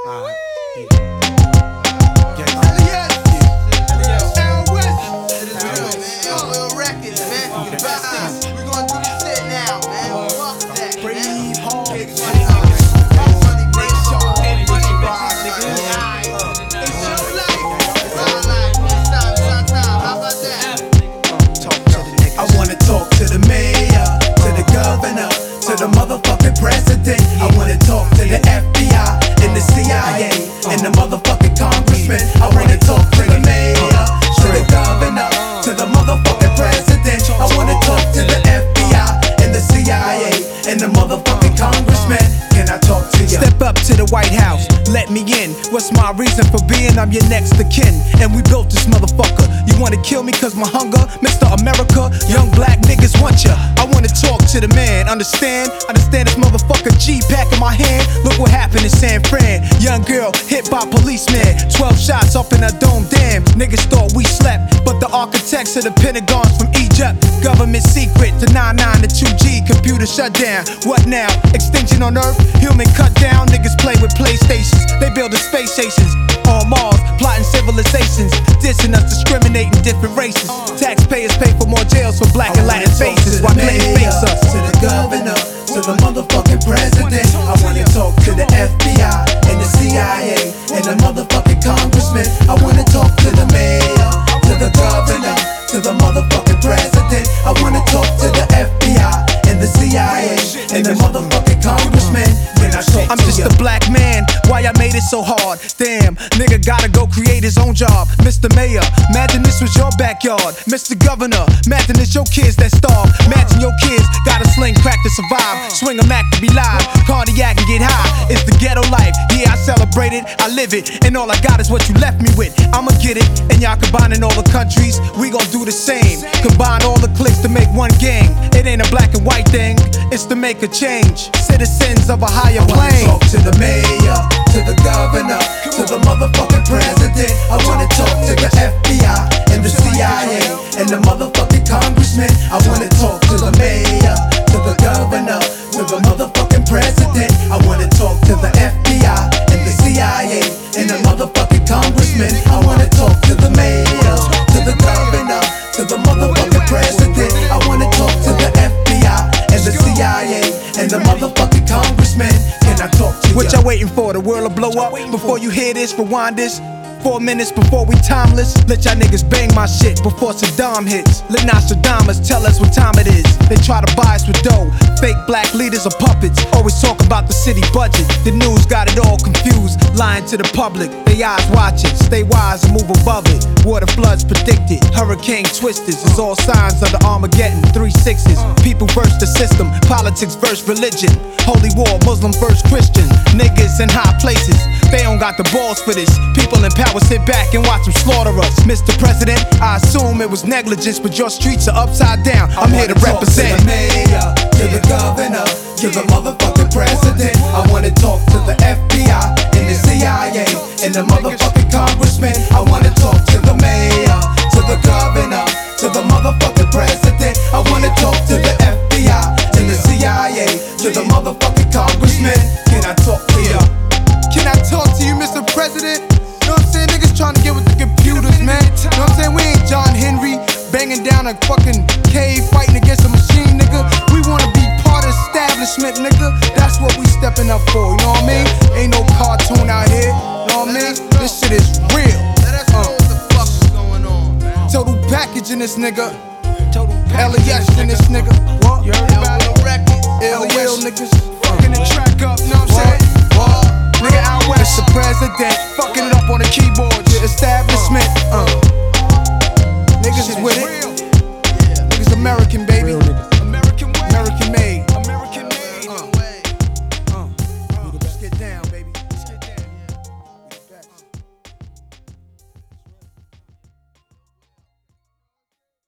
The motherfucking president. I wanna talk to the FBI and the CIA and the motherfucking congressman. I wanna talk to the mayor, to the governor, to the motherfucking president. I wanna talk to the FBI and the CIA and the motherfucking congressman. Can I talk to you? Step up to the White House, let me in. What's my reason for being? I'm your next of kin, and we built this motherfucker. You wanna kill me cause my hunger? Mr. America, young black niggas want ya. I wanna talk to the man, understand this motherfucker G-pack in my hand. Look what happened in San Fran. Young girl hit by policeman, 12 shots up in her dome. Damn, niggas thought we slept, but the architects of the Pentagons from Egypt. Government secret to 99 to 2G, computer shut down. What now? Extinction on Earth? Human cut down. Niggas play with PlayStations, they building space stations on Mars, plotting civilizations, dissing us, discriminating different races. Taxpayers pay for more jails for black and Latin faces while they face us. To the governor, to the motherfucking president. I wanna talk to the FBI and the CIA and the motherfucking congressman. I wanna talk to the mayor, to the governor, to the motherfucking president. I wanna talk to the FBI and the CIA and the motherfucking congressman. I'm just a black man, why I made it so hard? Damn, nigga gotta go create his own job. Mr. Mayor, imagine this was your backyard. Mr. Governor, imagine it's your kids that starve. Imagine your kids gotta sling crack to survive. Swing a Mac to be live, cardiac and get high. It's the ghetto life, yeah I celebrate it, I live it. And all I got is what you left me with. I'ma get it, and y'all combining all the countries, we gon' do the same. Combine all the cliques to make one gang. It ain't a black and white thing, it's to make a change. Citizens of a higher plane. Talk to the mayor, to the governor, to the motherfucking president. I wanna talk to the FBI and the CIA and the motherfucking congressman. I wanna talk to the mayor, to the governor, to the motherfucking president. I wanna talk to the FBI and the CIA and the motherfucking congressman. I wanna talk to the mayor, to the governor, to the motherfucking president. I wanna talk to the FBI and the CIA and the motherfucking congressman. Can I talk to you? What y'all waiting for? The world will blow up before you hear this? Rewind this. 4 minutes before we timeless. Let y'all niggas bang my shit before Saddam hits. Let Nostradamus tell us what time it is. They try to buy us with dough. Fake black leaders are puppets. Always talk about the city budget. The news got it all confused. Lying to the public. They eyes watching. Stay wise and move above it. Water floods predicted. Hurricane twisters is all signs of the Armageddon. 3 6s. People versus the system. Politics versus religion. Holy war. Muslim versus Christian. Niggas in high places. They don't got the balls for this. People in power sit back and watch them slaughter us. Mr. President, I assume it was negligence, but your streets are upside down. I'm here to represent. To the mayor, to the governor, to the motherfucking president. I wanna talk to the FBI and the CIA and the motherfucking congressman. I wanna talk to the mayor, to the governor, to the motherfucking president. I wanna talk to the FBI and the CIA, to the motherfucking congressman. Can I talk to you? Can I talk to you, Mr. President? You know what I'm saying? Niggas trying to get with the computers, man. You know what I'm saying? We ain't John Henry banging down a fucking cave fighting against a machine, nigga. We wanna be part of establishment, nigga. That's what we stepping up for, you know what I mean? Ain't no cartoon out here, you know what I mean? This shit is real. What the fuck is going on, man? Total package in this nigga. Total package in this